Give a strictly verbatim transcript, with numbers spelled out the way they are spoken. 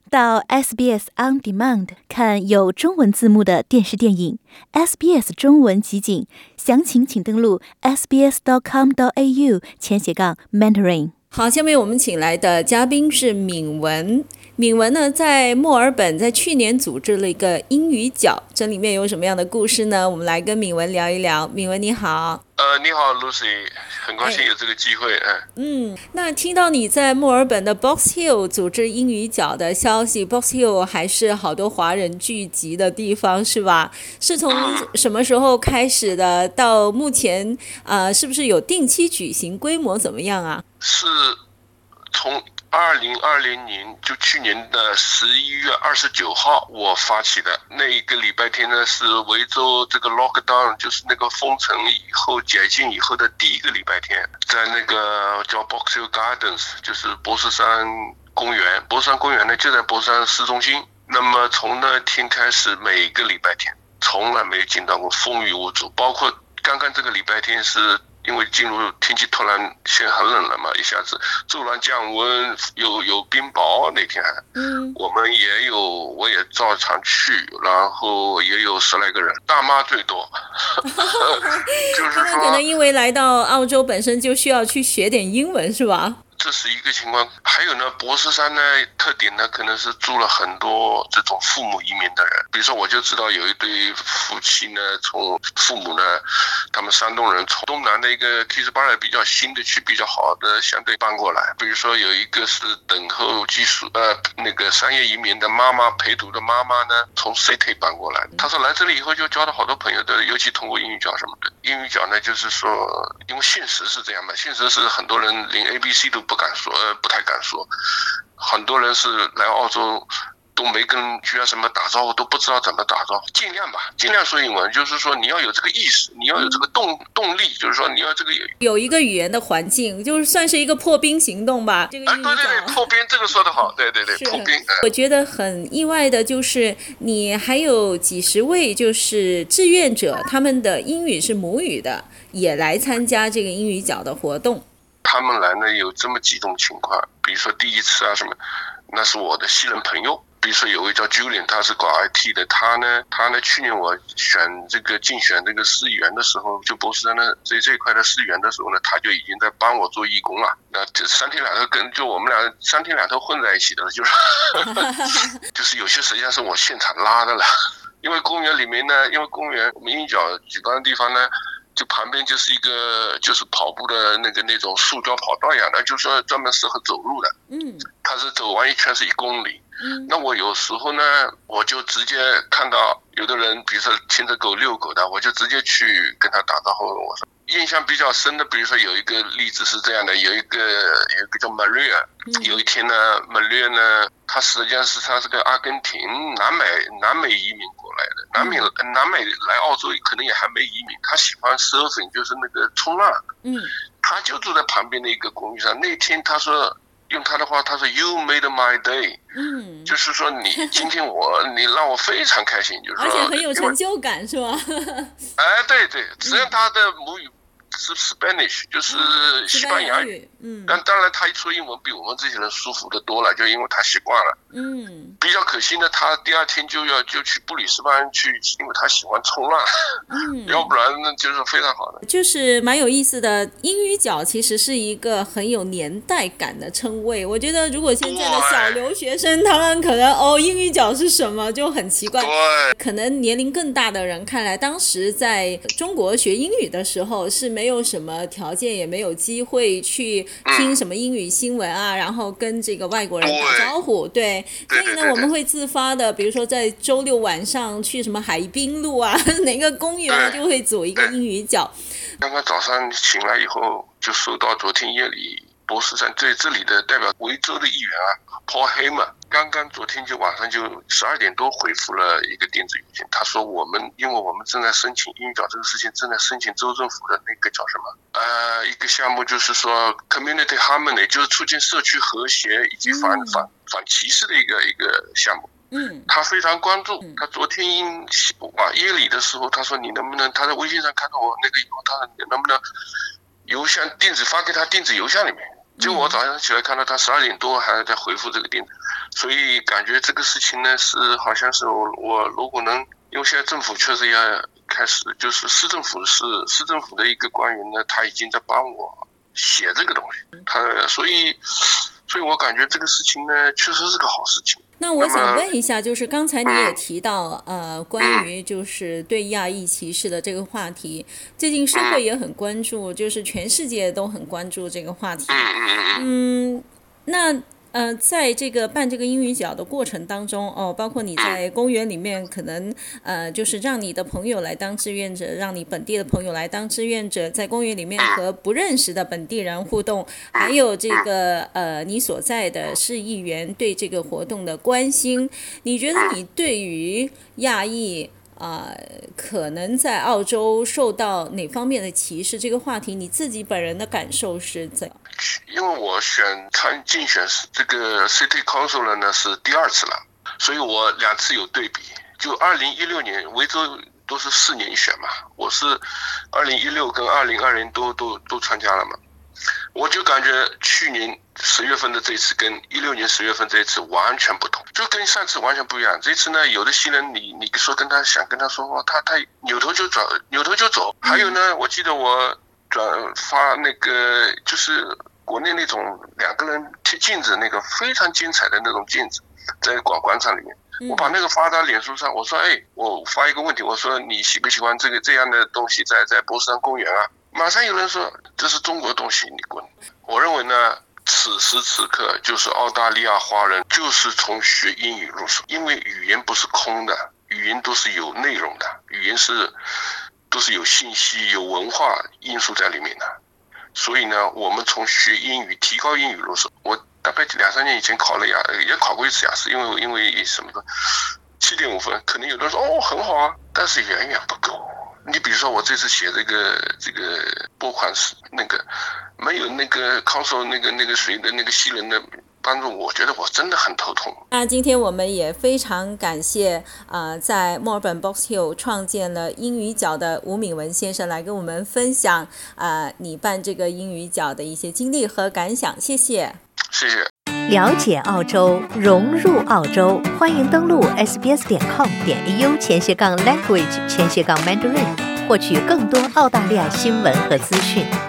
到 S B S On Demand 看有中文字幕的电视电影 S B S 中文集锦，详情请登录 s b s dot com dot a u 前斜杠 mentoring。 好，下面我们请来的嘉宾是敏文。敏文呢，在墨尔本在去年组织了一个英语角，这里面有什么样的故事呢？我们来跟敏文聊一聊。敏文你好。 呃，你好 Lucy， 很高兴有这个机会。哎、 嗯，那听到你在墨尔本的 Box Hill 组织英语角的消息， Box Hill 还是好多华人聚集的地方是吧？是从什么时候开始的？到目前呃，是不是有定期举行？规模怎么样啊？ 是从二零二零年，就去年的十一月二十九号，我发起的那一个礼拜天呢，是维州这个 lockdown， 就是那个封城以后解禁以后的第一个礼拜天，在那个叫 Box Hill Gardens， 就是博士山公园。博士山公园呢就在博士山市中心。那么从那天开始，每个礼拜天从来没有见到过风雨无阻，包括刚刚这个礼拜天是。因为进入天气突然现在很冷了嘛，一下子骤然降温，有有冰雹那天还，嗯，我们也有，我也照常去，然后也有十来个人，大妈最多，就是说， 他们可能因为来到澳洲本身就需要去学点英文是吧？ 这是一个情况。还有呢，博士山呢特点呢可能是住了很多这种父母移民的人，比如说我就知道有一对夫妻呢，从父母呢，他们山东人从东南的一个 Keysborough 比较新的区比较好的相对搬过来，比如说有一个是等候技术呃那个商业移民的妈妈陪读的妈妈呢，从 City 搬过来，他说来这里以后就交到好多朋友的，尤其通过英语角什么的。英语角呢就是说，因为现实是这样的，现实是很多人连 A B C 都不敢说，呃，不太敢说。很多人是来澳洲都没跟居然什么打招呼，都不知道怎么打招呼。尽量吧，尽量说英文，就是说你要有这个意识，你要有这个动动力，就是说你要这个有一个语言的环境，就是算是一个破冰行动吧。这个英语角、 啊、对对对，破冰这个说得好，对对对，破冰、嗯。 我觉得很意外的就是你还有几十位就是志愿者，他们的英语是母语的，也来参加这个英语角的活动。 他们来呢有这么几种情况，比如说第一次啊什么，那是我的西人朋友，比如说有位叫 Julian， 他是搞 I T 的，他呢他呢去年我选这个竞选这个市议员的时候，就博士山的这这一块的市议员的时候呢，他就已经在帮我做义工了。那这三天两头跟就我们俩三天两头混在一起的，就是就是有些实际上是我现场拉的了，因为公园里面呢，因为公园我们英语角举办的地方呢。就旁边就是一个就是跑步的那个那种塑胶跑道一样的，就是说专门适合走路的。嗯，它是走完一圈是一公里。嗯，那我有时候呢，我就直接看到有的人，比如说牵着狗遛狗的，我就直接去跟他打招呼。我说印象比较深的，比如说有一个例子是这样的，有一个有一个叫 Maria，、嗯、有一天呢 ，Maria 呢，她实际上是她是个阿根廷南美南美移民过来的，南美、嗯、南美来澳洲可能也还没移民，她喜欢 surfing， 就是那个冲浪。嗯，她就住在旁边的一个公寓上。那天她说。用他的话，他说 "You made my day"， 嗯，就是说你今天我你让我非常开心，就是说， 而且很有成就感，是吧？ 哎，对对，实际上他的母语是 Spanish， 就是西班牙语，嗯，但当然他一说英文比我们这些人舒服的多了，就因为他习惯了，嗯，比较可惜呢，他第二天就要就去布里斯班去，因为他喜欢冲浪，嗯，要不然呢就是非常好的， 就是蛮有意思的。英语角其实是一个很有年代感的称谓，我觉得如果现在的小留学生，他们可能哦英语角是什么就很奇怪， 对， 可能年龄更大的人看来，当时在中国学英语的时候是没有什么条件，也没有机会去听什么英语新闻啊，然后跟这个外国人打招呼，对，所以呢我们会自发的，比如说在周六晚上去什么海滨路啊哪个公园啊，就会组一个英语角。 刚刚早上醒来以后就收到昨天夜里博士山这这里的代表维州的议员啊 Paul Hamer， 刚刚昨天就晚上就十二点多回复了一个电子邮件，他说我们因为我们正在申请英语角这个事情，正在申请州政府的那个叫什么呃一个项目，就是说 community harmony， 就是促进社区和谐以及反、嗯、反反歧视的一个一个项目。嗯，他非常关注。他昨天晚夜里的时候，他说你能不能？他在微信上看到我那个以后，他说你能不能邮箱电子发给他电子邮箱里面？ 结果我早上起来看到他十二点多还在回复这个电子，所以感觉这个事情呢是好像是我我如果能，因为现在政府确实要开始，就是市政府是市政府的一个官员呢，他已经在帮我写这个东西，他所以所以我感觉这个事情呢确实是个好事情。 那我想问一下，就是刚才你也提到，呃，关于就是对亚裔歧视的这个话题，最近社会也很关注，就是全世界都很关注这个话题。嗯，那呃，在这个办这个英语角的过程当中，哦，包括你在公园里面，可能呃，就是让你的朋友来当志愿者，让你本地的朋友来当志愿者，在公园里面和不认识的本地人互动，还有这个呃，你所在的市议员对这个活动的关心，你觉得你对于亚裔啊、呃，可能在澳洲受到哪方面的歧视这个话题，你自己本人的感受是怎样？ 因为我选参竞选这个 City Council 呢是第二次了，所以我两次有对比。就二零一六年维州都是四年选嘛，我是二零一六跟二零二零都都都参加了嘛，我就感觉去年十月份的这次跟一六年十月份这一次完全不同，就跟上次完全不一样。这次呢，有的新人你你说跟他想跟他说话，他他扭头就走，扭头就走。还有呢，我记得我转发那个就是国内那种两个人贴镜子那个非常精彩的那种镜子，在广广场里面，我把那个发到脸书上，我说哎，我发一个问题，我说你喜不喜欢这个这样的东西在在波士顿公园啊？马上有人说这是中国东西，你滚！我认为呢，此时此刻就是澳大利亚华人就是从学英语入手，因为语言不是空的，语言都是有内容的，语言是都是有信息、有文化因素在里面的。所以呢，我们从学英语、提高英语入手。我大概两三年以前考了雅，也考过一次雅思，因为因为什么七点五分，可能有的人说哦很好啊，但是远远不够。你比如说我这次写这个这个拨款是那个没有那个 council 那个那个谁的那个西人的帮助，我觉得我真的很头痛。 那今天我们也非常感谢呃，在墨尔本 Box Hill 创建了英语角的吴敏文先生来跟我们分享呃，你办这个英语角的一些经历和感想，谢谢。 谢谢。 了解澳洲，融入澳洲，欢迎登录 s b s 点 com 点 a u 前斜杠 language 前斜杠 mandarin，获取更多澳大利亚新闻和资讯。